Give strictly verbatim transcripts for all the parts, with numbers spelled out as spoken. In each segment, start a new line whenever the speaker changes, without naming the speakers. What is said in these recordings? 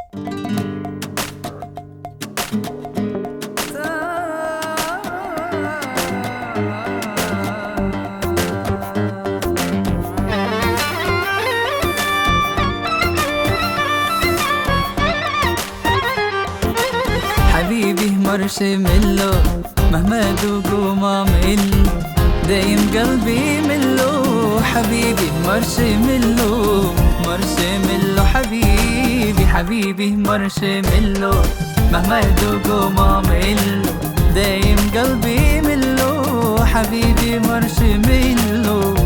حبيبي مارشميلو مهما ذوق وما مل دايم قلبي ملو. حبيبي مارشميلو مارشميلو حبيبي حبيبي مارشميلو مهما ذوق وما مل دايم قلبي ملو. حبيبي مارشميلو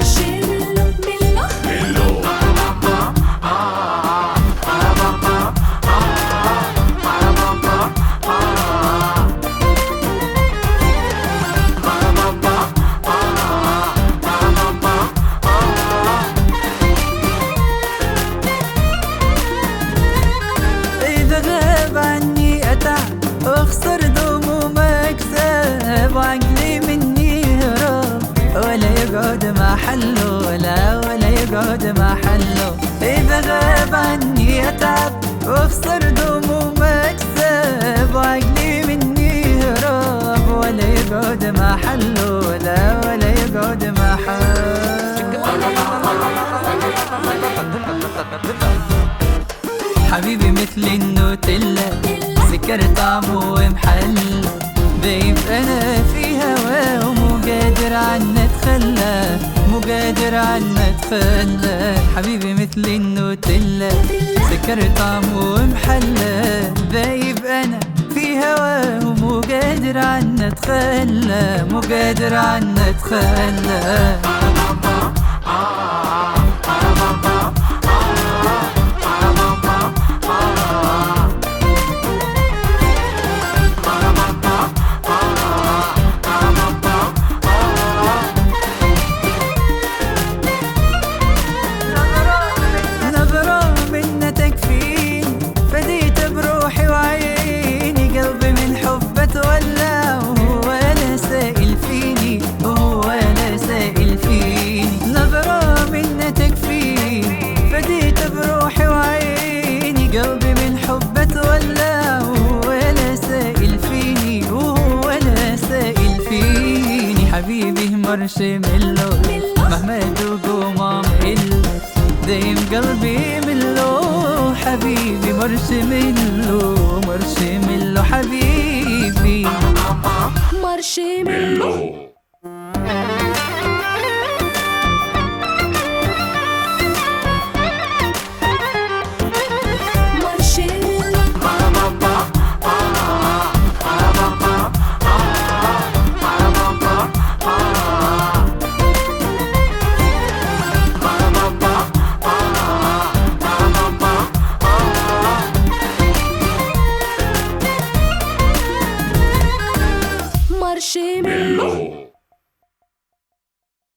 واخسر دوم ومكسب وعقلي مني هرب ولا يقعد محله لا ولا يقعد محله. إذا غاب عني أتعب واخسر دوم ومكسب وعقلي مني هرب ولا يقعد محله لا ولا يقعد محله. حبيبي مثل النوتيلا سكر طعمه ومحل بايب انا في هواه ومو قادر عنه اتخلى مو قادر عنه اتخلى. حبيبي مثل النوتيلا سكر طعمه ومحلى بايب انا في هواه ومو قادر عنه اتخلى مو قادر عنه اتخلى. قلبي من حبه تولى ولا سائل فيني ولا سائل فيني. حبيبي مارشميلو مهما ذوق وما مل دايم قلبي ملو. حبيبي مارشميلو مارشميلو حبيبي
مارشميلو. Marshmallow.